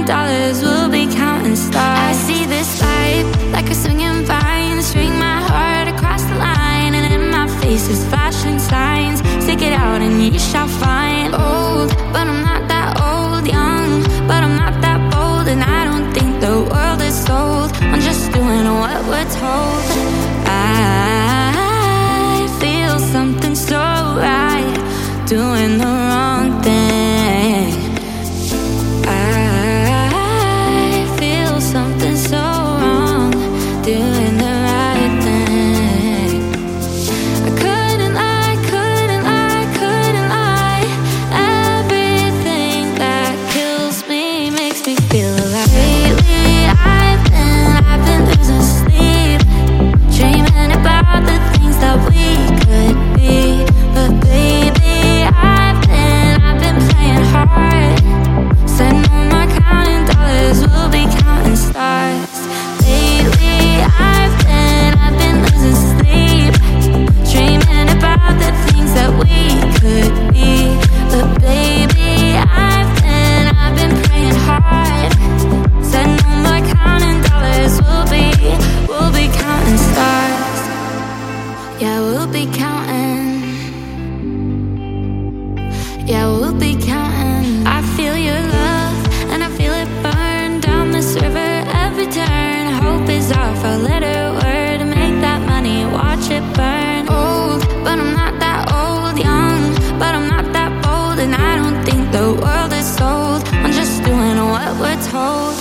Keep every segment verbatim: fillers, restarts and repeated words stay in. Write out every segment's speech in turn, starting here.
dollars, we'll be counting stars. I see this life like a swinging vine, string my heart across the line, and in my face is flashing signs. Stick it out and you shall find. Old, but I'm not that old. Young, but I'm not that bold. And I don't think the world is sold. I'm just doing what we're told. I feel something so right, doing the wrong thing. I feel something so wrong, doing the right thing. I couldn't lie, couldn't lie, couldn't lie. Everything that kills me makes me feel alive. Lately I've been, I've been losing sleep, dreaming about the things that we could be. But baby, I've been, I've been playing hard. Said no more counting dollars, we'll be counting stars. Lately I've been, I've been losing sleep, dreaming about the things that we could be. But baby, I've been, I've been praying hard. Said no more counting dollars, we'll be, we'll be counting stars. Yeah, we'll be counting. Yeah, we'll be counting. I feel your love and I feel it burn down this river every turn. Hope is our four-letter word. Make that money, watch it burn. Old, but I'm not that old. Young, but I'm not that bold. And I don't think the world is sold. I'm just doing what we're told.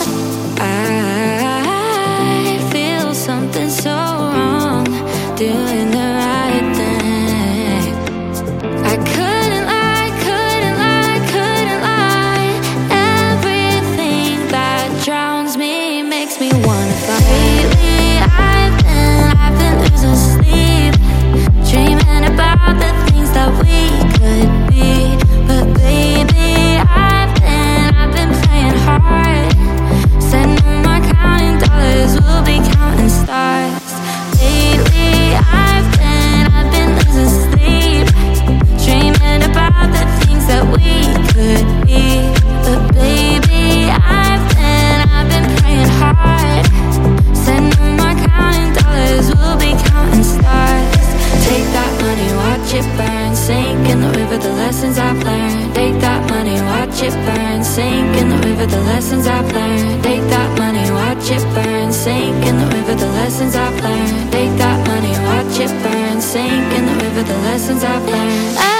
I feel something so wrong, doing the right thing. I couldn't lie, couldn't lie, couldn't lie. Everything that drowns me makes me wanna fly. Lately I've been, I've been losing sleep, dreaming about the things that we could be. But baby, I've been, I've been playing hard. Said no more counting dollars, we'll be counting stars. Lately I've been, I've been losing sleep, dreaming about the things that we could be. But baby, I've been, I've been praying hard. Said no more counting dollars, we'll be counting stars. Take that money, watch it burn, sink in the river, the lessons I've learned. Take that money, watch it burn, sink in the river, the lessons I've learned. Take that money, watch it burn, sink in the river, the lessons I've learned. Take that money, watch it burn, sink in the river, the lessons I've learned.